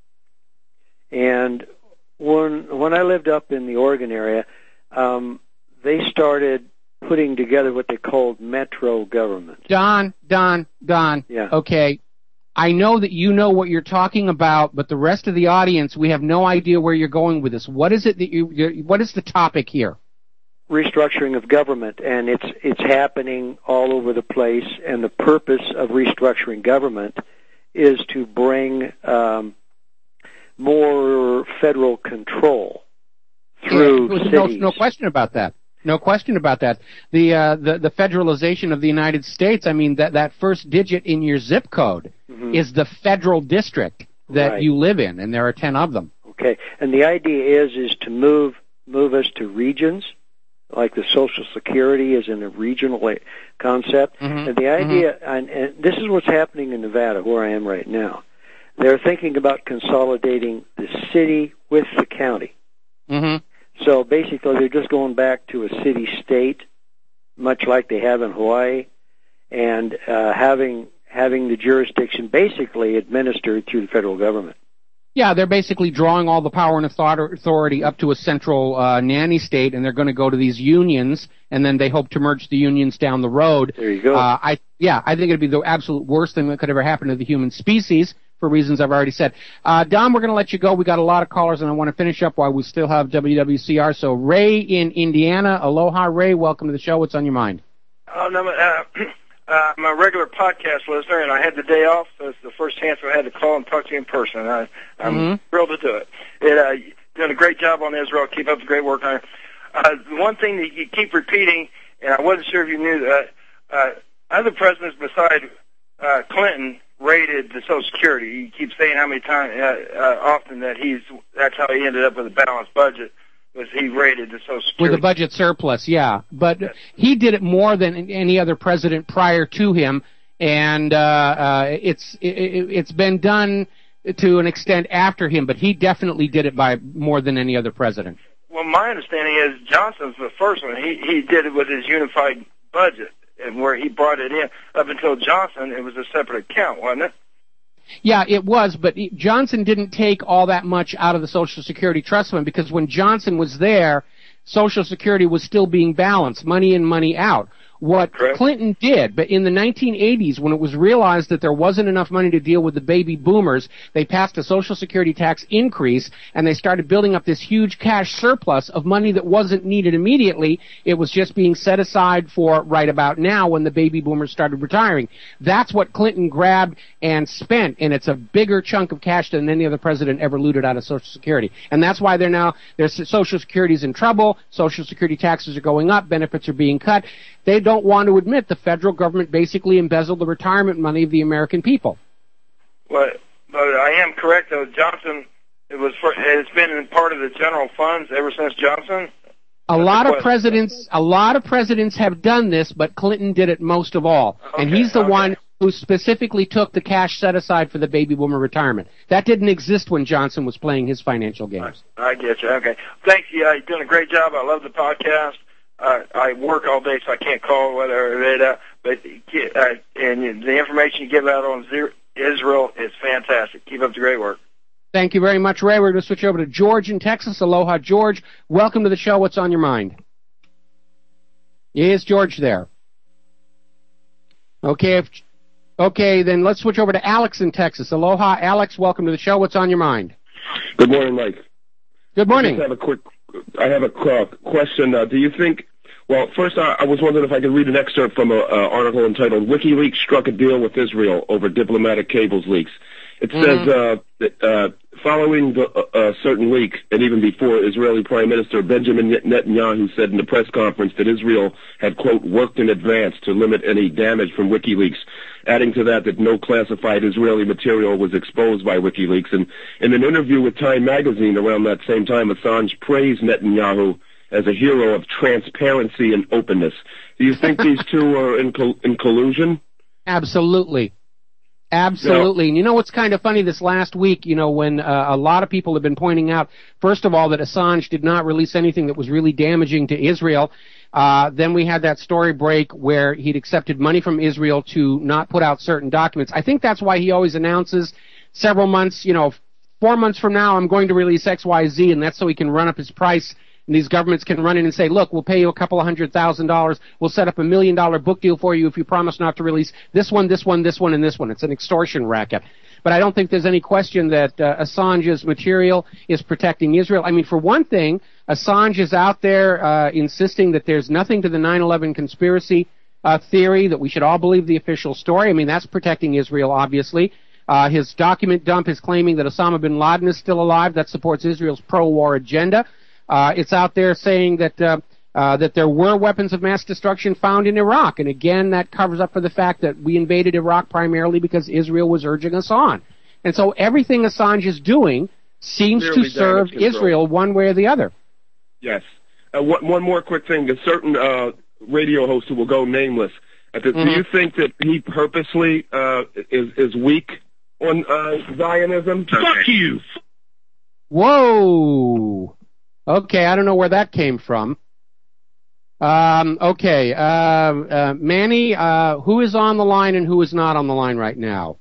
And when I lived up in the Oregon area, they started putting together what they called metro government. Don. Yeah. Okay. I know that you know what you're talking about, but the rest of the audience, we have no idea where you're going with this. What is it that what is the topic here? Restructuring of government, and it's happening all over the place, and the purpose of restructuring government is to bring more federal control through cities. No question about that. No question about that. The federalization of the United States, I mean, that first digit in your zip code is the federal district that you live in, and there are 10 of them. Okay, and the idea is to move us to regions, like the Social Security is in a regional concept. And the idea, and this is what's happening in Nevada, where I am right now. They're thinking about consolidating the city with the county. So basically, they're just going back to a city-state, much like they have in Hawaii, and having the jurisdiction basically administered through the federal government. Yeah, they're basically drawing all the power and authority up to a central nanny state, and they're going to go to these unions, and then they hope to merge the unions down the road. There you go. I think it'd be the absolute worst thing that could ever happen to the human species, for reasons I've already said. Don, we're going to let you go. We got a lot of callers, and I want to finish up while we still have WWCR. So Ray in Indiana. Aloha, Ray. Welcome to the show. What's on your mind? I'm a regular podcast listener, and I had the day off, so it's the first chance I had to call and talk to you in person. I'm thrilled to do it. You're doing a great job on Israel. Keep up the great work on it. The one thing that you keep repeating, and I wasn't sure if you knew that, other presidents besides Clinton raided the Social Security. You keep saying how many times, often that that's how he ended up with a balanced budget, was he raided the Social Security. With a budget surplus, yeah. But he did it more than any other president prior to him, and it's been done to an extent after him, but he definitely did it by more than any other president. Well, my understanding is Johnson's the first one. He did it with his unified budget, and where he brought it in. Up until Johnson, it was a separate account, wasn't it? Yeah, it was, but Johnson didn't take all that much out of the Social Security Trust Fund, because when Johnson was there, Social Security was still being balanced, money in, money out. What Clinton did, but in the 1980s, when it was realized that there wasn't enough money to deal with the baby boomers, they passed a Social Security tax increase, and they started building up this huge cash surplus of money that wasn't needed immediately. It was just being set aside for right about now when the baby boomers started retiring. That's what Clinton grabbed and spent, and it's a bigger chunk of cash than any other president ever looted out of Social Security. And that's why their Social Security's in trouble, Social Security taxes are going up, benefits are being cut. They don't want to admit the federal government basically embezzled the retirement money of the American people. Well, but I am correct, though. Johnson, it's been part of the general funds ever since Johnson. A lot of presidents have done this, but Clinton did it most of all. And he's the one who specifically took the cash set aside for the baby boomer retirement. That didn't exist when Johnson was playing his financial games. I get you. Okay. Thank you. You're doing a great job. I love the podcast. I work all day, so I can't call whatever. But the information you give out on Israel is fantastic. Keep up the great work. Thank you very much, Ray. We're going to switch over to George in Texas. Aloha, George. Welcome to the show. What's on your mind? Is George there? Okay, then let's switch over to Alex in Texas. Aloha, Alex. Welcome to the show. What's on your mind? Good morning, Mike. Good morning. I have a question. Do you think? Well, first, I was wondering if I could read an excerpt from an article entitled "WikiLeaks Struck a Deal with Israel Over Diplomatic Cables Leaks." It says following the certain leak, and even before, Israeli Prime Minister Benjamin Netanyahu said in the press conference that Israel had, quote, worked in advance to limit any damage from WikiLeaks, adding to that no classified Israeli material was exposed by WikiLeaks. And in an interview with Time magazine around that same time, Assange praised Netanyahu as a hero of transparency and openness. Do you think these two are in collusion? Absolutely. Absolutely. And you know what's kind of funny this last week, when a lot of people have been pointing out, first of all, that Assange did not release anything that was really damaging to Israel. Then we had that story break where he'd accepted money from Israel to not put out certain documents. I think that's why he always announces several months, 4 months from now I'm going to release XYZ, and that's so he can run up his price. And these governments can run in and say, look, we'll pay you a couple of $100,000. We'll set up $1 million book deal for you if you promise not to release this one, this one, this one, and this one. It's an extortion racket. But I don't think there's any question that Assange's material is protecting Israel. I mean, for one thing, Assange is out there insisting that there's nothing to the 9/11 conspiracy theory, that we should all believe the official story. I mean, that's protecting Israel, obviously. His document dump is claiming that Osama bin Laden is still alive. That supports Israel's pro-war agenda. It's out there saying that there were weapons of mass destruction found in Iraq, and again, that covers up for the fact that we invaded Iraq primarily because Israel was urging us on. And so everything Assange is doing seems to serve Israel one way or the other. Yes. One more quick thing. A certain radio host who will go nameless. Do you think that he purposely is weak on Zionism? Fuck you! Whoa! Okay, I don't know where that came from. Okay, Manny, who is on the line and who is not on the line right now?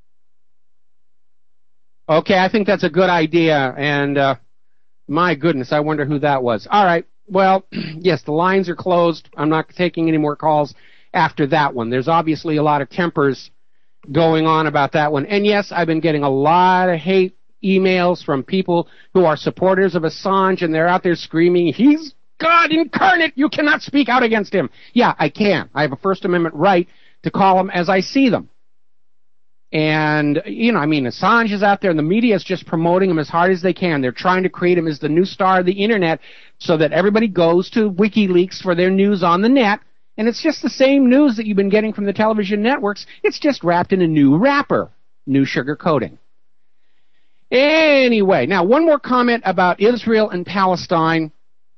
Okay, I think that's a good idea, and my goodness, I wonder who that was. All right, well, yes, the lines are closed. I'm not taking any more calls after that one. There's obviously a lot of tempers going on about that one. And yes, I've been getting a lot of hate emails from people who are supporters of Assange, and they're out there screaming, he's God incarnate, you cannot speak out against him. Yeah, I can. I have a First Amendment right to call them as I see them. And, Assange is out there, and the media is just promoting him as hard as they can. They're trying to create him as the new star of the Internet so that everybody goes to WikiLeaks for their news on the net, and it's just the same news that you've been getting from the television networks. It's just wrapped in a new wrapper, new sugar coating. Anyway, now one more comment about Israel and Palestine.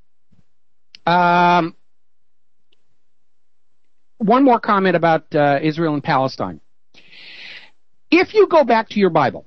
One more comment about Israel and Palestine. If you go back to your Bible,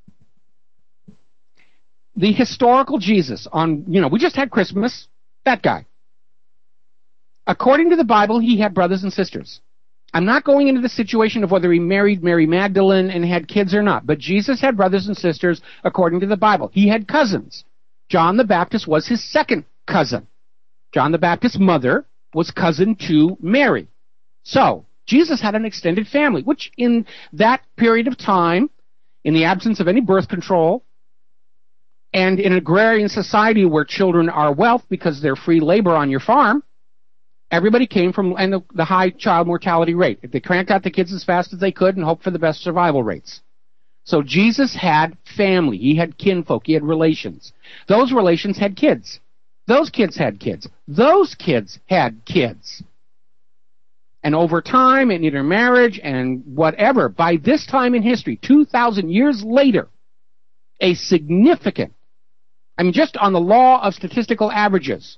the historical Jesus we just had Christmas, that guy. According to the Bible, he had brothers and sisters. I'm not going into the situation of whether he married Mary Magdalene and had kids or not, but Jesus had brothers and sisters according to the Bible. He had cousins. John the Baptist was his second cousin. John the Baptist's mother was cousin to Mary. So, Jesus had an extended family, which in that period of time, in the absence of any birth control, and in an agrarian society where children are wealth because they're free labor on your farm, everybody came from the high child mortality rate. If they cranked out the kids as fast as they could and hoped for the best survival rates. So Jesus had family. He had kinfolk. He had relations. Those relations had kids. Those kids had kids. Those kids had kids. And over time and intermarriage and whatever, by this time in history, 2,000 years later, a significant, just on the law of statistical averages,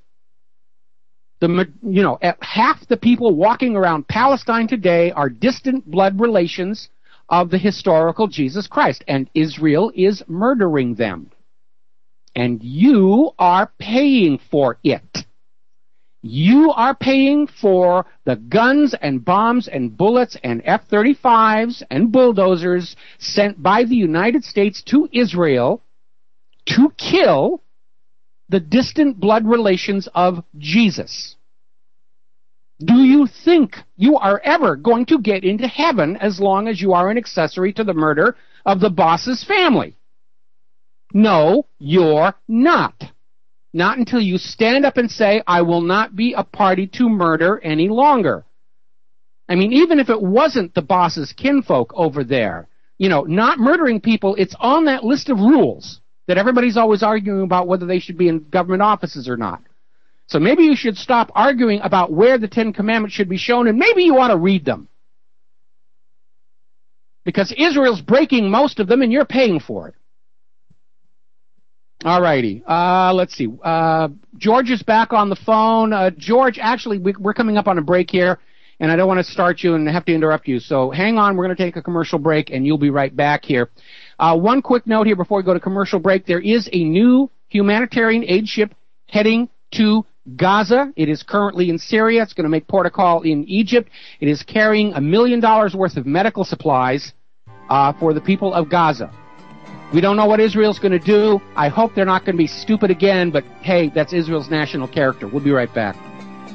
half the people walking around Palestine today are distant blood relations of the historical Jesus Christ, and Israel is murdering them. And you are paying for it. You are paying for the guns and bombs and bullets and F-35s and bulldozers sent by the United States to Israel to kill the distant blood relations of Jesus. Do you think you are ever going to get into heaven as long as you are an accessory to the murder of the boss's family? No, you're not. Not until you stand up and say, I will not be a party to murder any longer. Even if it wasn't the boss's kinfolk over there, not murdering people, it's on that list of rules that everybody's always arguing about whether they should be in government offices or not. So maybe you should stop arguing about where the Ten Commandments should be shown, and maybe you ought to read them. Because Israel's breaking most of them, and you're paying for it. All righty. Let's see. George is back on the phone. George, actually, we're coming up on a break here, and I don't want to start you and have to interrupt you. So hang on. We're going to take a commercial break, and you'll be right back here. One quick note here before we go to commercial break. There is a new humanitarian aid ship heading to Gaza. It is currently in Syria. It's going to make port of call in Egypt. It is carrying $1 million worth of medical supplies for the people of Gaza. We don't know what Israel's going to do. I hope they're not going to be stupid again, but hey, that's Israel's national character. We'll be right back.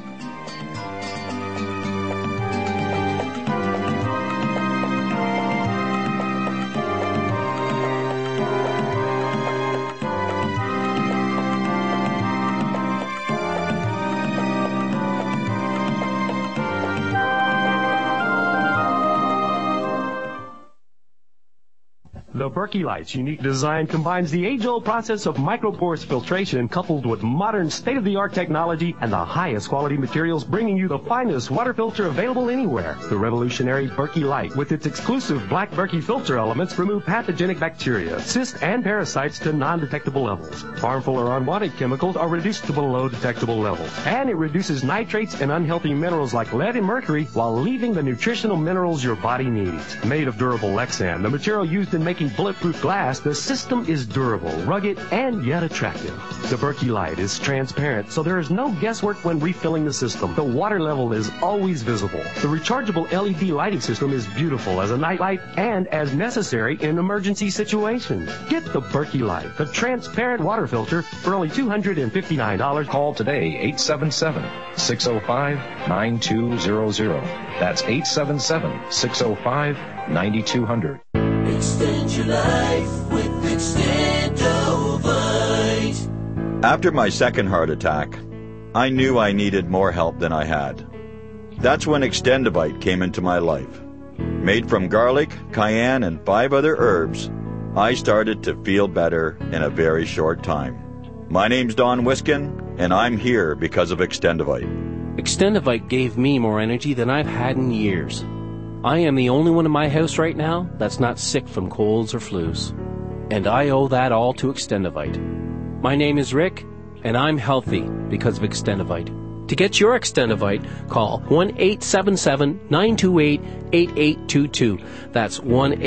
The Berkey Light's unique design combines the age-old process of microporous filtration coupled with modern state-of-the-art technology and the highest quality materials, bringing you the finest water filter available anywhere. The revolutionary Berkey Light, with its exclusive black Berkey filter elements, remove pathogenic bacteria, cysts, and parasites to non-detectable levels. Harmful or unwanted chemicals are reduced to below detectable levels. And it reduces nitrates and unhealthy minerals like lead and mercury while leaving the nutritional minerals your body needs. Made of durable Lexan, the material used in making bulletproof glass, the system is durable, rugged, and yet attractive. The Berkey Light is transparent, so there is no guesswork when refilling the system. The water level is always visible. The rechargeable LED lighting system is beautiful as a nightlight and as necessary in emergency situations. Get the Berkey Light, the transparent water filter, for only $259. Call today, 877-605-9200. That's 877-605-9200. Extend your life with Extendovite. After my second heart attack, I knew I needed more help than I had. That's when Extendovite came into my life. Made from garlic, cayenne, and 5 other herbs, I started to feel better in a very short time. My name's Don Wiskin, and I'm here because of Extendovite. Extendovite gave me more energy than I've had in years. I am the only one in my house right now that's not sick from colds or flus. And I owe that all to Extendovite. My name is Rick, and I'm healthy because of Extendovite. To get your Extendovite, call 1-877-928-8822. That's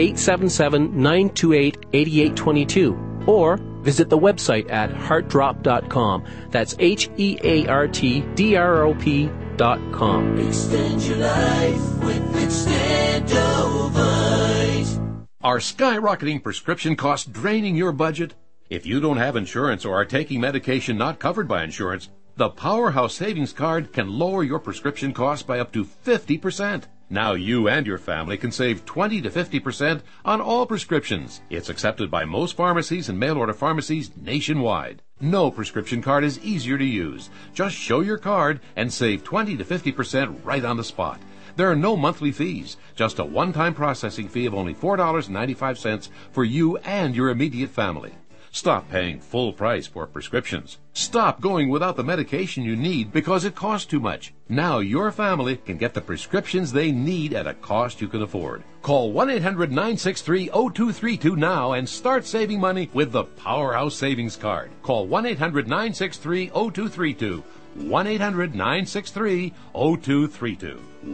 1-877-928-8822. Or visit the website at heartdrop.com. That's HEARTDROP.com. Extend your life with Extendovite. Are skyrocketing prescription costs draining your budget? If you don't have insurance or are taking medication not covered by insurance, the Powerhouse Savings Card can lower your prescription costs by up to 50%. Now you and your family can save 20 to 50% on all prescriptions. It's accepted by most pharmacies and mail-order pharmacies nationwide. No prescription card is easier to use. Just show your card and save 20 to 50% right on the spot. There are no monthly fees, just a one-time processing fee of only $4.95 for you and your immediate family. Stop paying full price for prescriptions. Stop going without the medication you need because it costs too much. Now your family can get the prescriptions they need at a cost you can afford. Call 1-800-963-0232 now and start saving money with the Powerhouse Savings Card. Call 1-800-963-0232. 1-800-963-0232.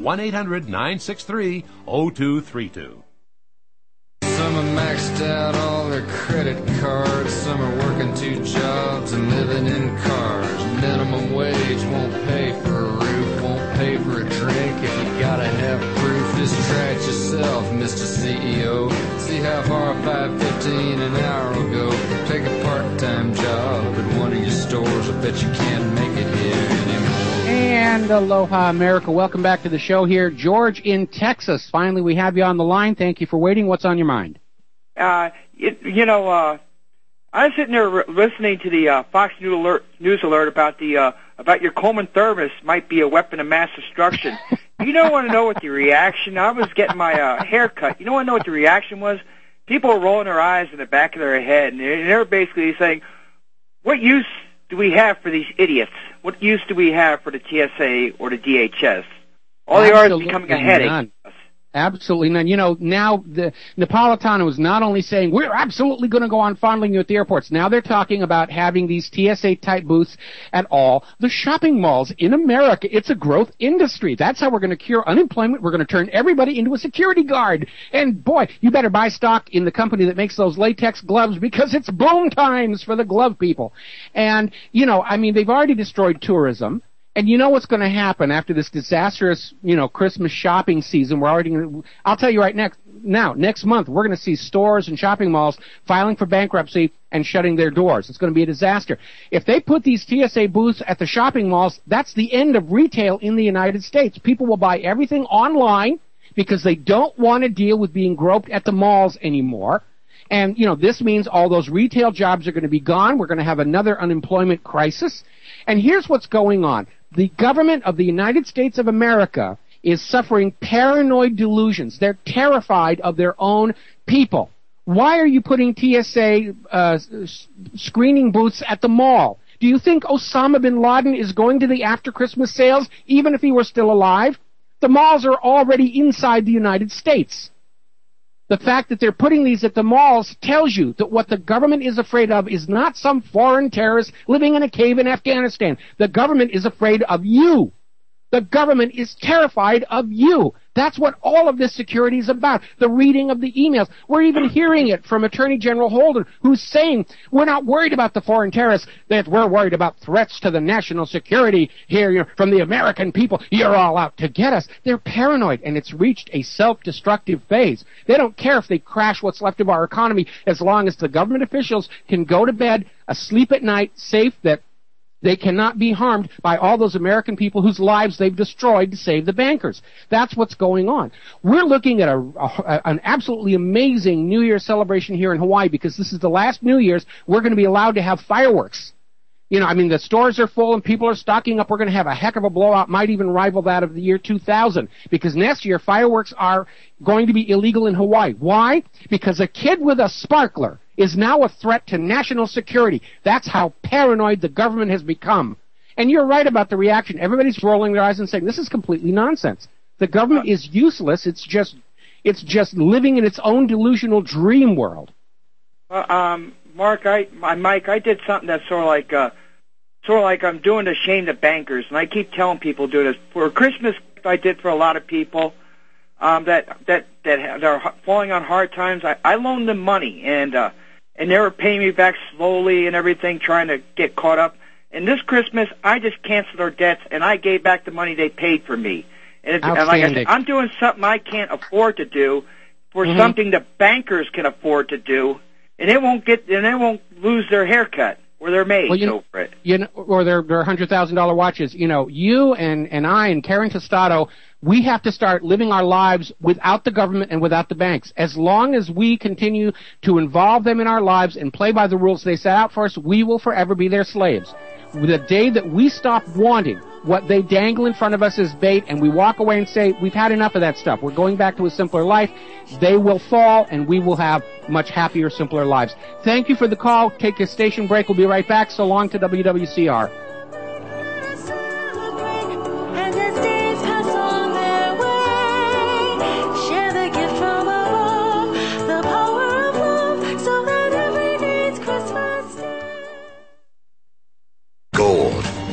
1-800-963-0232. Some are maxed out all their credit cards. Some are working 2 jobs and living in cars. Minimum wage won't pay for a roof, won't pay for a drink. If you gotta have proof, just try it yourself, Mr. CEO. See how far $5.15 an hour will go. Take a part-time job at one of your stores. I bet you can't make it here anymore. And aloha, America. Welcome back to the show here. George in Texas. Finally, we have you on the line. Thank you for waiting. What's on your mind? I was sitting there listening to the Fox News alert about your Coleman thermos might be a weapon of mass destruction. You don't want to know what the reaction. I was getting my hair cut. You don't want to know what the reaction was. people are rolling their eyes in the back of their head, and they're basically saying, what use do we have for these idiots? What use do we have for the TSA or the DHS? All they are is becoming a headache. None. Absolutely none. You know, now the Napolitano is not only saying, we're absolutely going to go on fondling you at the airports. Now they're talking about having these TSA-type booths at all the shopping malls in America. It's a growth industry. That's how we're going to cure unemployment. We're going to turn everybody into a security guard. And, boy, you better buy stock in the company that makes those latex gloves because it's boom times for the glove people. And, you know, I mean, they've already destroyed tourism. And you know what's going to happen after this disastrous, you know, Christmas shopping season? We're already going to, I'll tell you right next month, we're going to see stores and shopping malls filing for bankruptcy and shutting their doors. It's going to be a disaster. If they put these TSA booths at the shopping malls, that's the end of retail in the United States. People will buy everything online because they don't want to deal with being groped at the malls anymore. And, you know, this means all those retail jobs are going to be gone. We're going to have another unemployment crisis. And here's what's going on. The government of the United States of America is suffering paranoid delusions. They're terrified of their own people. Why are you putting TSA screening booths at the mall? Do you think Osama bin Laden is going to the after-Christmas sales, even if he were still alive? The malls are already inside the United States. The fact that they're putting these at the malls tells you that what the government is afraid of is not some foreign terrorist living in a cave in Afghanistan. The government is afraid of you. The government is terrified of you. That's what all of this security is about. The reading of the emails. We're even hearing it from Attorney General Holder, who's saying we're not worried about the foreign terrorists, that we're worried about threats to the national security here from the American people. You're all out to get us. They're paranoid, and it's reached a self-destructive phase. They don't care if they crash what's left of our economy as long as the government officials can go to bed, asleep at night, safe that they cannot be harmed by all those American people whose lives they've destroyed to save the bankers. That's what's going on. We're looking at an absolutely amazing New Year celebration here in Hawaii because this is the last New Year's we're going to be allowed to have fireworks. You know, I mean, the stores are full and people are stocking up. We're going to have a heck of a blowout, might even rival that of the year 2000, because next year fireworks are going to be illegal in Hawaii. Why? Because a kid with a sparkler is now a threat to national security. That's how paranoid the government has become. And you're right about the reaction. Everybody's rolling their eyes and saying, this is completely nonsense. The government is useless. It's just living in its own delusional dream world. Mike, I did something that's sort of like I'm doing to shame the bankers, and I keep telling people to do this. For Christmas, I did for a lot of people that are falling on hard times. I loaned them money, and they were paying me back slowly and everything, trying to get caught up. And this Christmas, I just canceled their debts, and I gave back the money they paid for me. And like I said, I'm doing something I can't afford to do for something the bankers can afford to do. And they won't lose their haircut or their maids over it. You know, or their $100,000 watches. You know, you and I and Karen Tostado, we have to start living our lives without the government and without the banks. As long as we continue to involve them in our lives and play by the rules they set out for us, we will forever be their slaves. The day that we stop wanting what they dangle in front of us as bait and we walk away and say, we've had enough of that stuff, we're going back to a simpler life, they will fall and we will have much happier, simpler lives. Thank you for the call. Take a station break. We'll be right back. So long to WWCR.